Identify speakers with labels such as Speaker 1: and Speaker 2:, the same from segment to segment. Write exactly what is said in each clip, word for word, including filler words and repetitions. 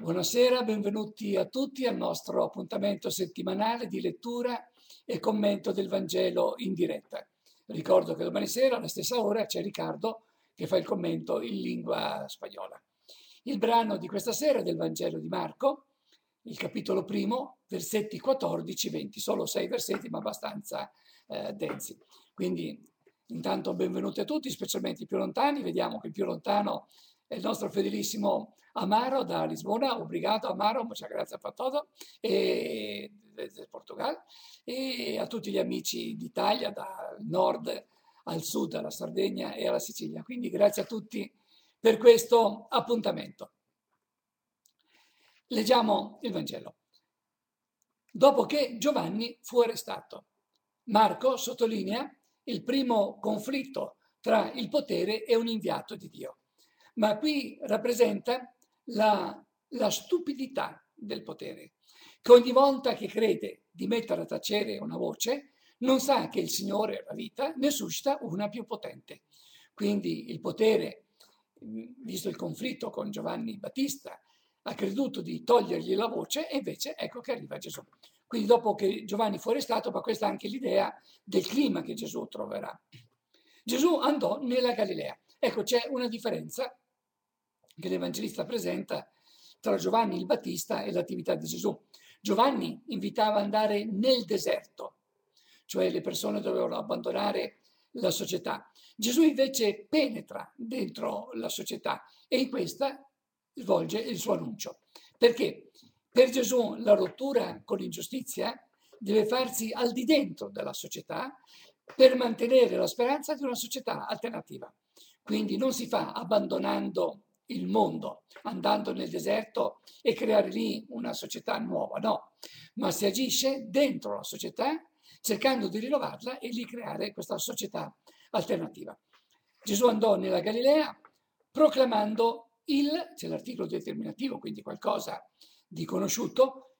Speaker 1: Buonasera, benvenuti a tutti al nostro appuntamento settimanale di lettura e commento del Vangelo in diretta. Ricordo che domani sera alla stessa ora c'è Riccardo che fa il commento in lingua spagnola. Il brano di questa sera è del Vangelo di Marco, il capitolo primo, versetti quattordici venti, solo sei versetti ma abbastanza eh, densi. Quindi intanto benvenuti a tutti, specialmente i più lontani. Vediamo che il più lontano è il nostro fedelissimo Amaro da Lisbona. Obrigado Amaro, muchas gracias por todo, e, desde Portogal, e a tutti gli amici d'Italia, dal nord al sud, alla Sardegna e alla Sicilia. Quindi grazie a tutti per questo appuntamento. Leggiamo il Vangelo. Dopo che Giovanni fu arrestato, Marco sottolinea il primo conflitto tra il potere e un inviato di Dio, ma qui rappresenta la, la stupidità del potere, che ogni volta che crede di mettere a tacere una voce, non sa che il Signore, la vita, ne suscita una più potente. Quindi il potere, visto il conflitto con Giovanni Battista, ha creduto di togliergli la voce e invece ecco che arriva Gesù. Quindi dopo che Giovanni fu arrestato, ma questa è anche l'idea del clima che Gesù troverà. Gesù andò nella Galilea. Ecco, c'è una differenza che l'Evangelista presenta tra Giovanni il Battista e l'attività di Gesù. Giovanni invitava ad andare nel deserto, cioè le persone dovevano abbandonare la società. Gesù invece penetra dentro la società e in questa svolge il suo annuncio. Perché? Per Gesù la rottura con l'ingiustizia deve farsi al di dentro della società per mantenere la speranza di una società alternativa. Quindi non si fa abbandonando il mondo, andando nel deserto e creare lì una società nuova, no, ma si agisce dentro la società cercando di rinnovarla e di creare questa società alternativa. Gesù andò nella Galilea proclamando il, c'è l'articolo determinativo, quindi qualcosa di conosciuto,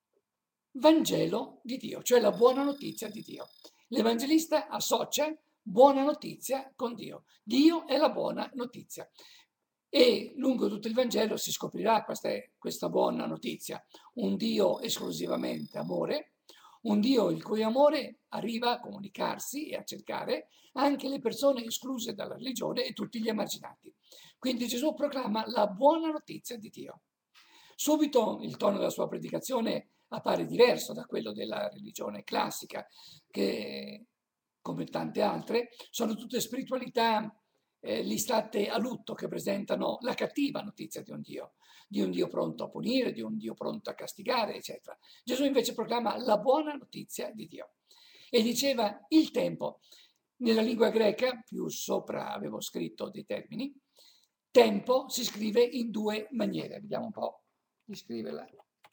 Speaker 1: Vangelo di Dio, cioè la buona notizia di Dio. L'Evangelista associa buona notizia con Dio. Dio è la buona notizia. E lungo tutto il Vangelo si scoprirà questa, questa buona notizia. Un Dio esclusivamente amore, un Dio il cui amore arriva a comunicarsi e a cercare anche le persone escluse dalla religione e tutti gli emarginati. Quindi Gesù proclama la buona notizia di Dio. Subito il tono della sua predicazione appare diverso da quello della religione classica, che, come tante altre, sono tutte spiritualità eh, listate a lutto, che presentano la cattiva notizia di un Dio, di un Dio pronto a punire, di un Dio pronto a castigare, eccetera. Gesù invece proclama la buona notizia di Dio. E diceva il tempo. Nella lingua greca, più sopra avevo scritto dei termini, tempo si scrive in due maniere. Vediamo un po' di scriverla.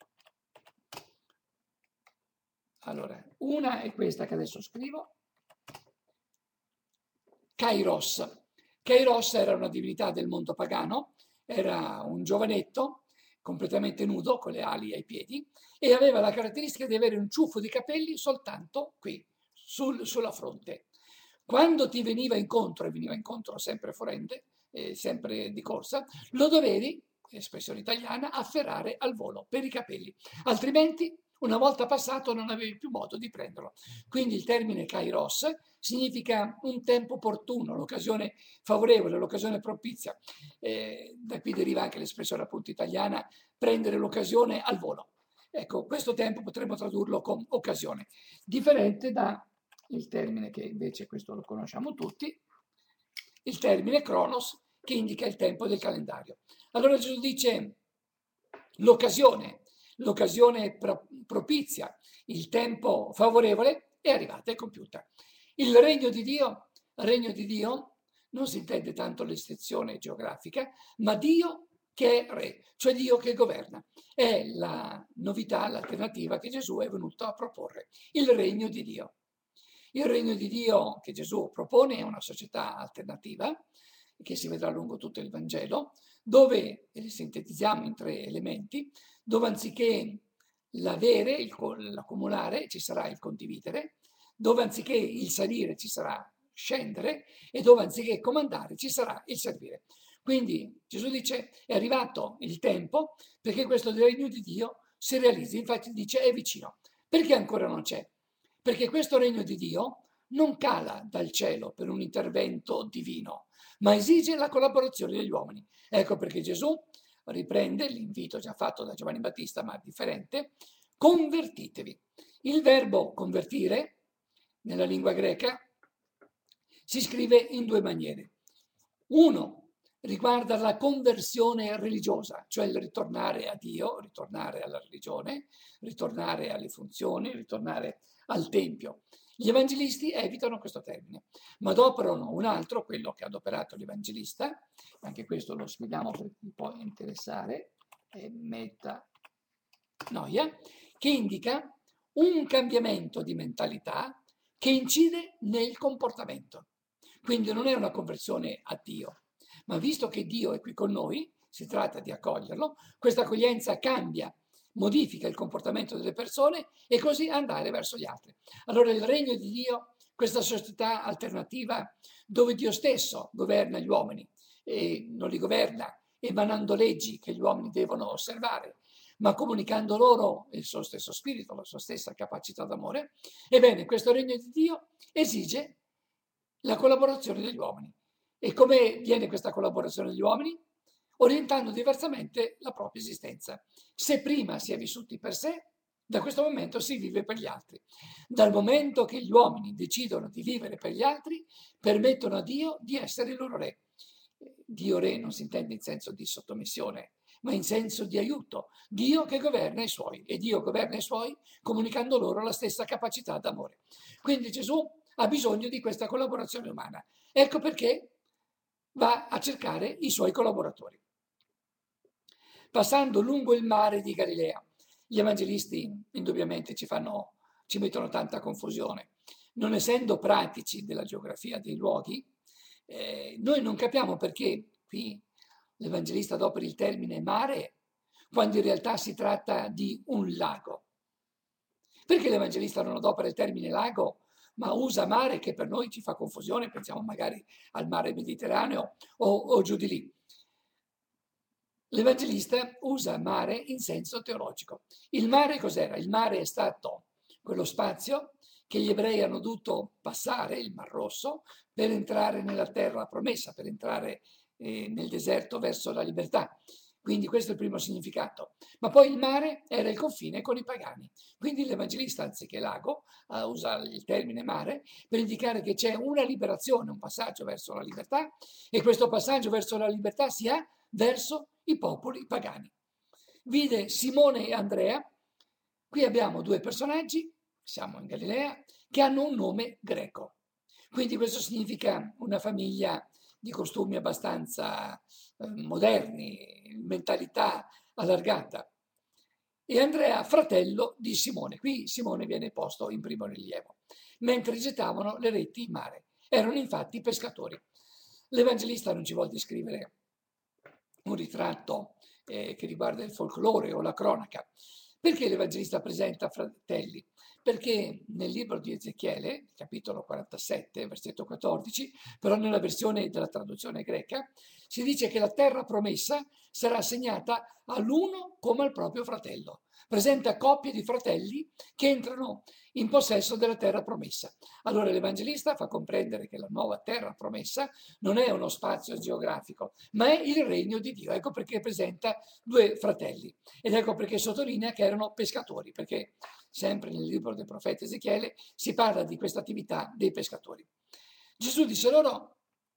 Speaker 1: Allora, una è questa che adesso scrivo, Kairos. Kairos era una divinità del mondo pagano, era un giovanetto completamente nudo con le ali ai piedi e aveva la caratteristica di avere un ciuffo di capelli soltanto qui, sul, sulla fronte. Quando ti veniva incontro, e veniva incontro sempre forende, eh, sempre di corsa, lo dovevi, espressione italiana, afferrare al volo per i capelli, altrimenti una volta passato non avevi più modo di prenderlo. Quindi il termine kairos significa un tempo opportuno, l'occasione favorevole, l'occasione propizia. Eh, da qui deriva anche l'espressione appunto italiana prendere l'occasione al volo. Ecco, questo tempo potremmo tradurlo con occasione, differente da il termine che invece questo lo conosciamo tutti, il termine Cronos, che indica il tempo del calendario. Allora Gesù dice l'occasione, l'occasione propizia, il tempo favorevole è arrivata, è compiuta. Il regno di Dio, regno di Dio non si intende tanto l'estensione geografica, ma Dio che è re, cioè Dio che governa. È la novità, l'alternativa che Gesù è venuto a proporre, il regno di Dio. Il regno di Dio che Gesù propone è una società alternativa, che si vedrà lungo tutto il Vangelo, dove, e le sintetizziamo in tre elementi, dove anziché l'avere, il, l'accumulare, ci sarà il condividere, dove anziché il salire ci sarà scendere e dove anziché comandare ci sarà il servire. Quindi Gesù dice è arrivato il tempo perché questo regno di Dio si realizzi, infatti dice è vicino. Perché ancora non c'è? Perché questo regno di Dio non cala dal cielo per un intervento divino, ma esige la collaborazione degli uomini. Ecco perché Gesù riprende l'invito già fatto da Giovanni Battista, ma differente: convertitevi. Il verbo convertire nella lingua greca si scrive in due maniere. Uno riguarda la conversione religiosa, cioè il ritornare a Dio, ritornare alla religione, ritornare alle funzioni, ritornare al Tempio. Gli evangelisti evitano questo termine, ma adoperano un altro, quello che ha adoperato l'evangelista, anche questo lo spieghiamo per chi può interessare, è metanoia, che indica un cambiamento di mentalità che incide nel comportamento. Quindi non è una conversione a Dio, ma visto che Dio è qui con noi, si tratta di accoglierlo, questa accoglienza cambia, modifica il comportamento delle persone e così andare verso gli altri. Allora il regno di Dio, questa società alternativa dove Dio stesso governa gli uomini e non li governa emanando leggi che gli uomini devono osservare, ma comunicando loro il suo stesso spirito, la sua stessa capacità d'amore, ebbene questo regno di Dio esige la collaborazione degli uomini. E come viene questa collaborazione degli uomini? Orientando diversamente la propria esistenza. Se prima si è vissuti per sé, da questo momento si vive per gli altri. Dal momento che gli uomini decidono di vivere per gli altri, permettono a Dio di essere il loro re. Dio re non si intende in senso di sottomissione, ma in senso di aiuto. Dio che governa i suoi, e Dio governa i suoi comunicando loro la stessa capacità d'amore. Quindi Gesù ha bisogno di questa collaborazione umana. Ecco perché va a cercare i suoi collaboratori. Passando lungo il mare di Galilea, gli evangelisti indubbiamente ci fanno, ci mettono tanta confusione. Non essendo pratici della geografia dei luoghi, eh, noi non capiamo perché qui l'evangelista adopera il termine mare quando in realtà si tratta di un lago. Perché l'evangelista non adopera il termine lago, ma usa mare che per noi ci fa confusione, pensiamo magari al mare Mediterraneo o, o giù di lì. L'evangelista usa mare in senso teologico. Il mare cos'era? Il mare è stato quello spazio che gli ebrei hanno dovuto passare, il Mar Rosso, per entrare nella terra promessa, per entrare eh, nel deserto verso la libertà. Quindi questo è il primo significato. Ma poi il mare era il confine con i pagani. Quindi l'evangelista, anziché lago, usa il termine mare per indicare che c'è una liberazione, un passaggio verso la libertà, e questo passaggio verso la libertà si ha verso i popoli pagani. Vide Simone e Andrea. Qui abbiamo due personaggi, siamo in Galilea, che hanno un nome greco. Quindi questo significa una famiglia di costumi abbastanza eh, moderni, mentalità allargata. E Andrea, fratello di Simone. Qui Simone viene posto in primo rilievo. Mentre gettavano le reti in mare. Erano infatti pescatori. L'evangelista non ci vuole descrivere un ritratto eh, che riguarda il folklore o la cronaca. Perché l'evangelista presenta fratelli? Perché nel libro di Ezechiele, capitolo quarantasette, versetto quattordici, però nella versione della traduzione greca, si dice che la terra promessa sarà assegnata all'uno come al proprio fratello. Presenta coppie di fratelli che entrano in possesso della terra promessa. Allora l'evangelista fa comprendere che la nuova terra promessa non è uno spazio geografico, ma è il regno di Dio. Ecco perché presenta due fratelli. Ed ecco perché sottolinea che erano pescatori, perché sempre nel libro del profeta Ezechiele si parla di questa attività dei pescatori. Gesù disse loro: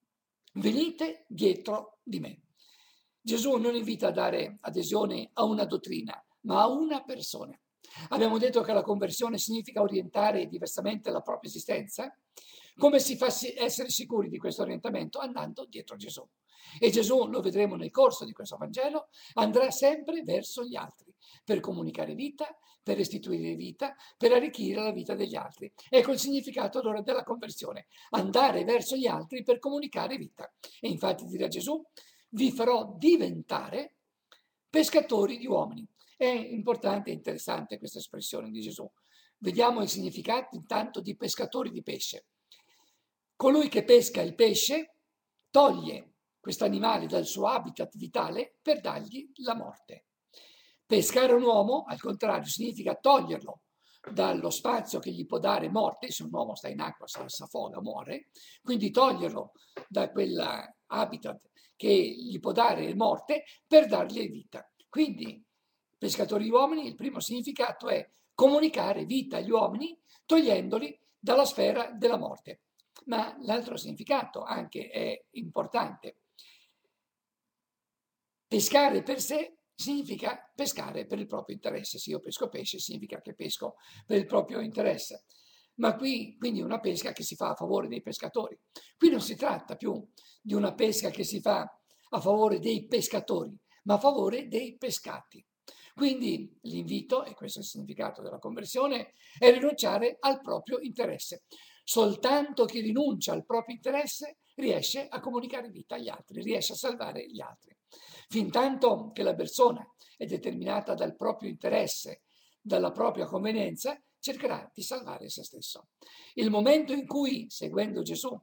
Speaker 1: venite dietro di me. Gesù non invita a dare adesione a una dottrina, ma a una persona. Abbiamo detto che la conversione significa orientare diversamente la propria esistenza. Come si fa essere sicuri di questo orientamento? Andando dietro Gesù. E Gesù, lo vedremo nel corso di questo Vangelo, andrà sempre verso gli altri, per comunicare vita, per restituire vita, per arricchire la vita degli altri. Ecco il significato allora della conversione, andare verso gli altri per comunicare vita. E infatti dirà Gesù: vi farò diventare pescatori di uomini. È importante e interessante questa espressione di Gesù. Vediamo il significato intanto di pescatori di pesce. Colui che pesca il pesce toglie questo animale dal suo habitat vitale per dargli la morte. Pescare un uomo, al contrario, significa toglierlo dallo spazio che gli può dare morte. Se un uomo sta in acqua, si affoga, muore, quindi toglierlo da quell'habitat che gli può dare morte per dargli vita. Quindi, pescatori di uomini, il primo significato è comunicare vita agli uomini togliendoli dalla sfera della morte. Ma l'altro significato anche è importante. Pescare per sé significa pescare per il proprio interesse. Se io pesco pesce significa che pesco per il proprio interesse. Ma qui quindi una pesca che si fa a favore dei pescatori. Qui non si tratta più di una pesca che si fa a favore dei pescatori, ma a favore dei pescati. Quindi l'invito, e questo è il significato della conversione, è rinunciare al proprio interesse. Soltanto chi rinuncia al proprio interesse riesce a comunicare vita agli altri, riesce a salvare gli altri. Fintanto che la persona è determinata dal proprio interesse, dalla propria convenienza, cercherà di salvare se stesso. Il momento in cui, seguendo Gesù,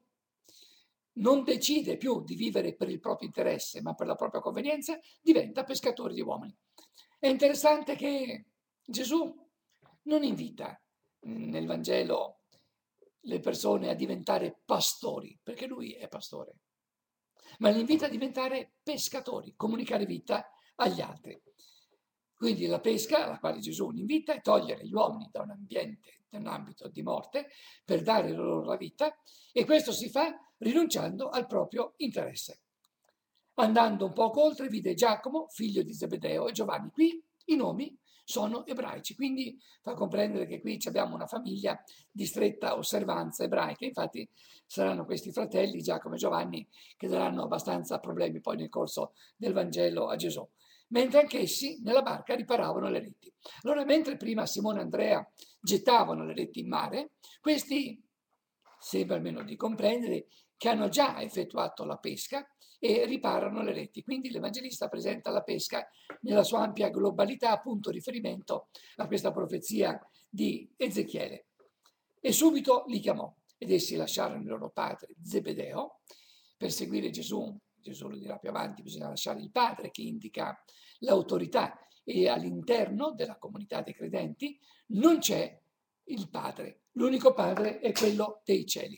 Speaker 1: non decide più di vivere per il proprio interesse, ma per la propria convenienza, diventa pescatore di uomini. È interessante che Gesù non invita nel Vangelo le persone a diventare pastori, perché lui è pastore, ma li invita a diventare pescatori, comunicare vita agli altri. Quindi la pesca, alla quale Gesù li invita, è togliere gli uomini da un ambiente, da un ambito di morte, per dare loro la vita, e questo si fa rinunciando al proprio interesse. Andando un poco oltre, vide Giacomo, figlio di Zebedeo, e Giovanni. Qui i nomi sono ebraici, quindi fa comprendere che qui abbiamo una famiglia di stretta osservanza ebraica. Infatti saranno questi fratelli, Giacomo e Giovanni, che daranno abbastanza problemi poi nel corso del Vangelo a Gesù. Mentre anch'essi nella barca riparavano le reti. Allora, mentre prima Simone e Andrea gettavano le reti in mare, questi, sembra almeno di comprendere, che hanno già effettuato la pesca e riparano le reti. Quindi l'Evangelista presenta la pesca nella sua ampia globalità, appunto riferimento a questa profezia di Ezechiele. E subito li chiamò, ed essi lasciarono il loro padre Zebedeo per seguire Gesù. Gesù lo dirà più avanti, bisogna lasciare il padre, che indica l'autorità, e all'interno della comunità dei credenti non c'è il padre, l'unico padre è quello dei cieli.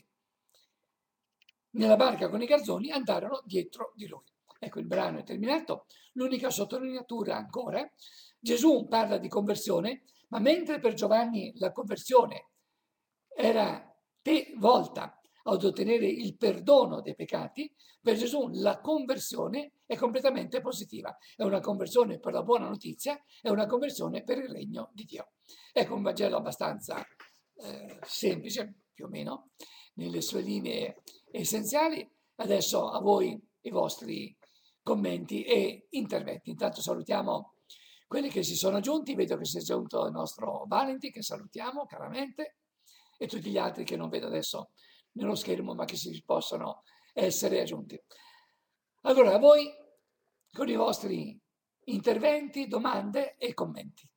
Speaker 1: Nella barca con i garzoni andarono dietro di lui. Ecco, il brano è terminato. L'unica sottolineatura ancora, Gesù parla di conversione, ma mentre per Giovanni la conversione era volta ad ottenere il perdono dei peccati, per Gesù la conversione è completamente positiva. È una conversione per la buona notizia, è una conversione per il regno di Dio. Ecco un Vangelo abbastanza eh, semplice, più o meno, nelle sue linee essenziali. Adesso a voi i vostri commenti e interventi. Intanto salutiamo quelli che si sono aggiunti. Vedo che si è giunto il nostro Valenti, che salutiamo caramente, e tutti gli altri che non vedo adesso nello schermo, ma che si possono essere aggiunti. Allora, a voi con i vostri interventi, domande e commenti.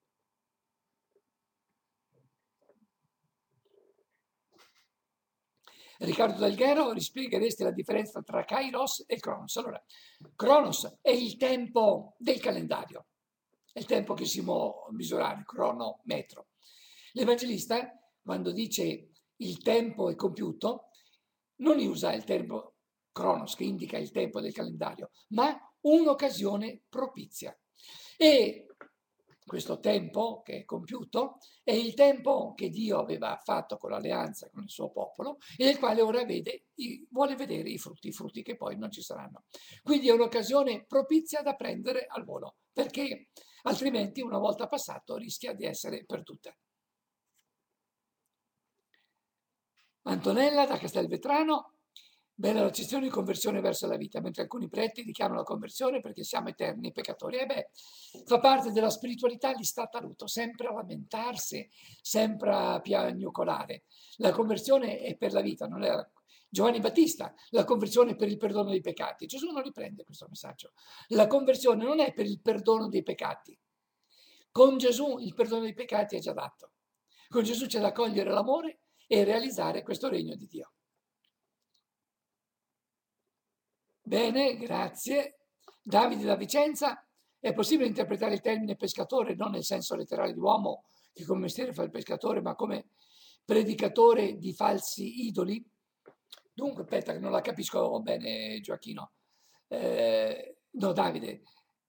Speaker 1: Riccardo Dalghero, rispiegheresti la differenza tra Kairos e Cronos? Allora, Cronos è il tempo del calendario, è il tempo che si può misurare, cronometro. L'Evangelista, quando dice il tempo è compiuto, non usa il tempo Cronos, che indica il tempo del calendario, ma un'occasione propizia. E questo tempo che è compiuto è il tempo che Dio aveva fatto con l'alleanza con il suo popolo e del quale ora vede, vuole vedere i frutti, i frutti che poi non ci saranno. Quindi è un'occasione propizia da prendere al volo, perché altrimenti una volta passato rischia di essere perduta. Antonella da Castelvetrano, bella l'accezione di conversione verso la vita, mentre alcuni preti richiamano la conversione perché siamo eterni peccatori. E beh, fa parte della spiritualità l'istattaruto, sempre a lamentarsi, sempre a piagnucolare. La conversione è per la vita, non è la... Giovanni Battista, la conversione è per il perdono dei peccati. Gesù non riprende questo messaggio. La conversione non è per il perdono dei peccati. Con Gesù il perdono dei peccati è già dato. Con Gesù c'è da cogliere l'amore e realizzare questo regno di Dio. Bene, grazie. Davide da Vicenza. È possibile interpretare il termine pescatore non nel senso letterale di uomo che come mestiere fa il pescatore, ma come predicatore di falsi idoli? Dunque, aspetta, che non la capisco bene, Gioacchino. Eh, no, Davide,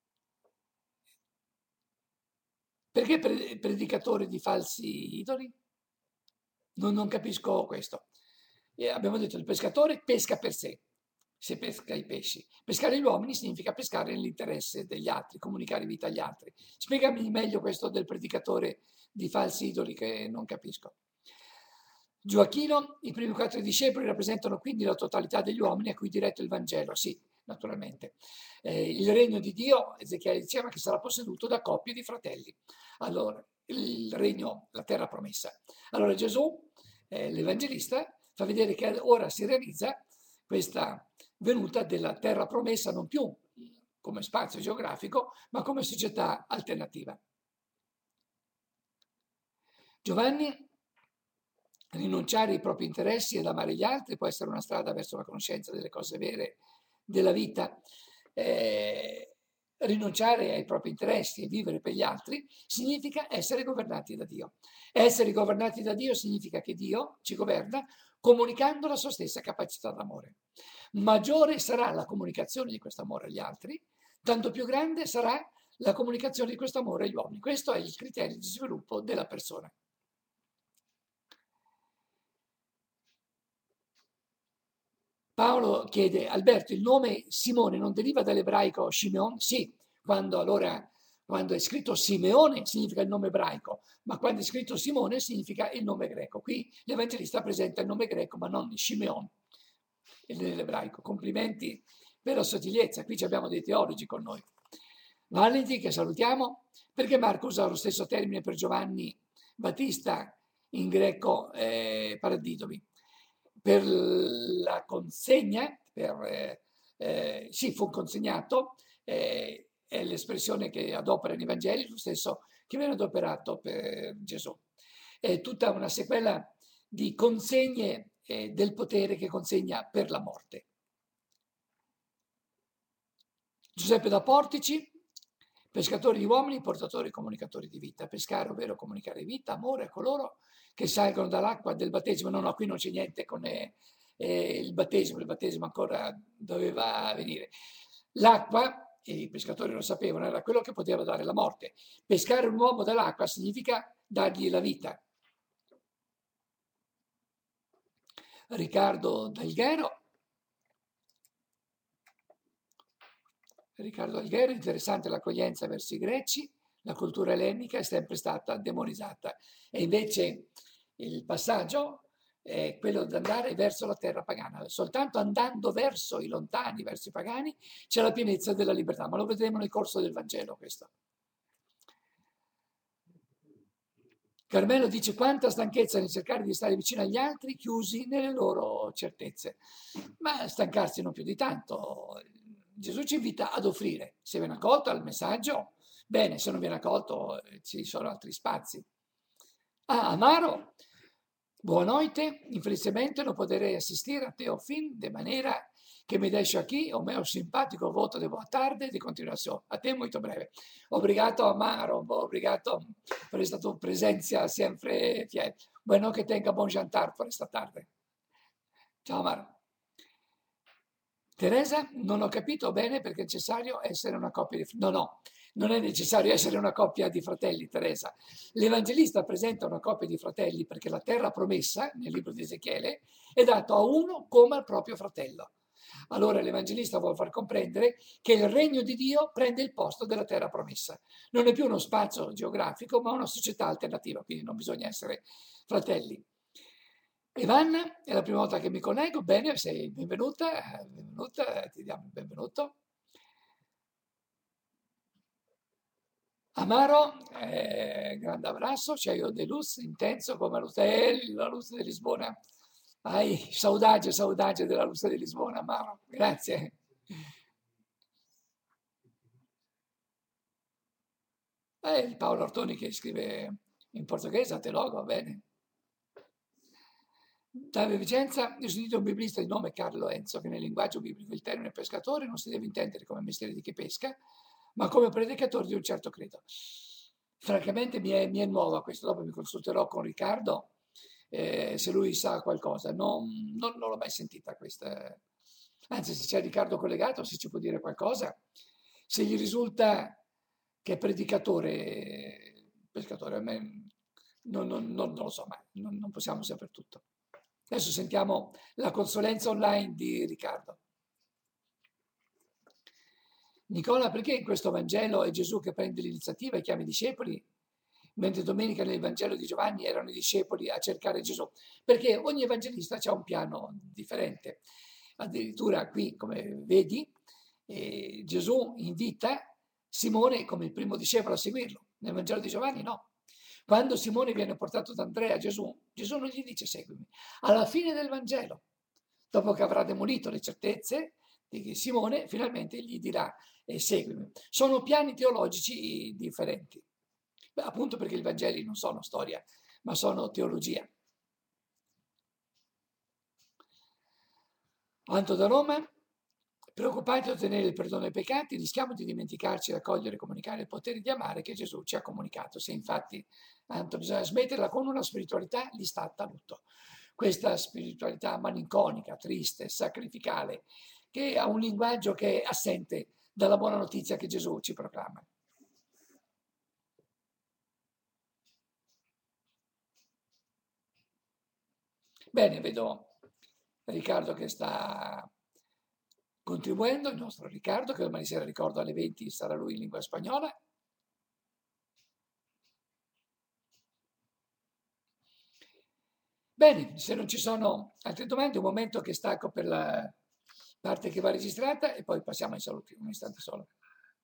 Speaker 1: perché pre- predicatore di falsi idoli? Non, non capisco questo. E abbiamo detto il pescatore pesca per sé, se pesca i pesci. Pescare gli uomini significa pescare nell'interesse degli altri, comunicare vita agli altri. Spiegami meglio questo del predicatore di falsi idoli che non capisco. Gioacchino, i primi quattro discepoli rappresentano quindi la totalità degli uomini a cui è diretto il Vangelo, sì, naturalmente. Eh, il regno di Dio, Ezechiele diceva che sarà posseduto da coppie di fratelli. Allora, il regno, la terra promessa. Allora Gesù, eh, l'Evangelista, fa vedere che ora si realizza questa venuta della terra promessa non più come spazio geografico, ma come società alternativa. Giovanni, rinunciare ai propri interessi ed amare gli altri può essere una strada verso la conoscenza delle cose vere della vita. Eh, rinunciare ai propri interessi e vivere per gli altri significa essere governati da Dio. Essere governati da Dio significa che Dio ci governa comunicando la sua stessa capacità d'amore. Maggiore sarà la comunicazione di questo amore agli altri, tanto più grande sarà la comunicazione di questo amore agli uomini. Questo è il criterio di sviluppo della persona. Paolo chiede, Alberto, il nome Simone non deriva dall'ebraico Shimeon? Sì, quando allora quando è scritto Simeone significa il nome ebraico, ma quando è scritto Simone significa il nome greco. Qui l'Evangelista presenta il nome greco, ma non Shimeon, nell'ebraico. Complimenti per la sottigliezza, qui abbiamo dei teologi con noi. Valenti, che salutiamo, perché Marco usa lo stesso termine per Giovanni Battista in greco eh, paradidomi? Per la consegna, per, eh, eh, sì, fu consegnato, eh, è l'espressione che adopera nei Vangeli, lo stesso che viene adoperato per Gesù. È tutta una sequela di consegne eh, del potere che consegna per la morte. Giuseppe da Portici, pescatori di uomini, portatori e comunicatori di vita. Pescare, ovvero comunicare vita, amore a coloro che salgono dall'acqua del battesimo. No, no, qui non c'è niente con eh, eh, il battesimo, il battesimo ancora doveva venire. L'acqua, e i pescatori lo sapevano, era quello che poteva dare la morte. Pescare un uomo dall'acqua significa dargli la vita. Riccardo Dalghero, Riccardo Alghero, interessante l'accoglienza verso i greci, la cultura ellenica è sempre stata demonizzata e invece il passaggio è quello di andare verso la terra pagana. Soltanto andando verso i lontani, verso i pagani, c'è la pienezza della libertà, ma lo vedremo nel corso del Vangelo questo. Carmelo dice quanta stanchezza nel cercare di stare vicino agli altri chiusi nelle loro certezze. Ma stancarsi non più di tanto. Gesù ci invita ad offrire. Se viene accolto al messaggio, bene, se non viene accolto ci sono altri spazi. Ah, Amaro, boa noite. Infelizmente non potrei assistere a teu fin de maneira che mi deixo aqui o meu simpatico voto di boa tarde e di continuazione. A te molto breve. Obrigado, Amaro, obrigado per questa tua presenza sempre fiel. Bueno, che tenga buon jantar per questa tarde. Ciao, Amaro. Teresa, non ho capito bene perché è necessario essere una coppia di fratelli. No, no, non è necessario essere una coppia di fratelli, Teresa. L'Evangelista presenta una coppia di fratelli perché la terra promessa, nel libro di Ezechiele, è data a uno come al proprio fratello. Allora l'Evangelista vuole far comprendere che il regno di Dio prende il posto della terra promessa. Non è più uno spazio geografico, ma una società alternativa, quindi non bisogna essere fratelli. Evanna, è la prima volta che mi connego, bene, sei benvenuta, benvenuta, ti diamo il benvenuto. Amaro, eh, grande abbraccio, Ciao de luz, intenso come l'hotel, la luce di Lisbona. Ai, saudade, saudade della luce di Lisbona, Amaro, grazie. Eh, Paolo Ortoni che scrive in portoghese, a te logo, va bene. Davide Vicenza, io ho sentito un biblista di nome Carlo Enzo, che nel linguaggio biblico il termine pescatore non si deve intendere come mestiere di chi pesca, ma come predicatore di un certo credo. Francamente mi è, mi è nuova questo, dopo mi consulterò con Riccardo eh, se lui sa qualcosa. Non, non- non l'ho mai sentita questa. Anzi, se c'è Riccardo collegato, se ci può dire qualcosa, se gli risulta che è predicatore, pescatore, a me non, non- non- non lo so, ma non, non possiamo sapere tutto. Adesso sentiamo la consulenza online di Riccardo. Nicola, perché in questo Vangelo è Gesù che prende l'iniziativa e chiama i discepoli, mentre domenica nel Vangelo di Giovanni erano i discepoli a cercare Gesù? Perché ogni evangelista ha un piano differente. Addirittura qui, come vedi, eh, Gesù invita Simone come il primo discepolo a seguirlo. Nel Vangelo di Giovanni no. Quando Simone viene portato da Andrea a Gesù, Gesù non gli dice seguimi. Alla fine del Vangelo, dopo che avrà demolito le certezze di Simone, finalmente gli dirà eh, seguimi. Sono piani teologici differenti, beh, appunto perché i Vangeli non sono storia, ma sono teologia. Anto da Roma, preoccupati di ottenere il perdono dei peccati, rischiamo di dimenticarci di accogliere e comunicare il potere di amare che Gesù ci ha comunicato. Se infatti, Anto, bisogna smetterla con una spiritualità gli sta a tutto. Questa spiritualità malinconica, triste, sacrificale, che ha un linguaggio che è assente dalla buona notizia che Gesù ci proclama. Bene, vedo Riccardo che sta contribuendo, il nostro Riccardo, che domani sera ricordo alle venti sarà lui in lingua spagnola. Bene, se non ci sono altre domande, un momento che stacco per la parte che va registrata e poi passiamo ai saluti, un istante solo.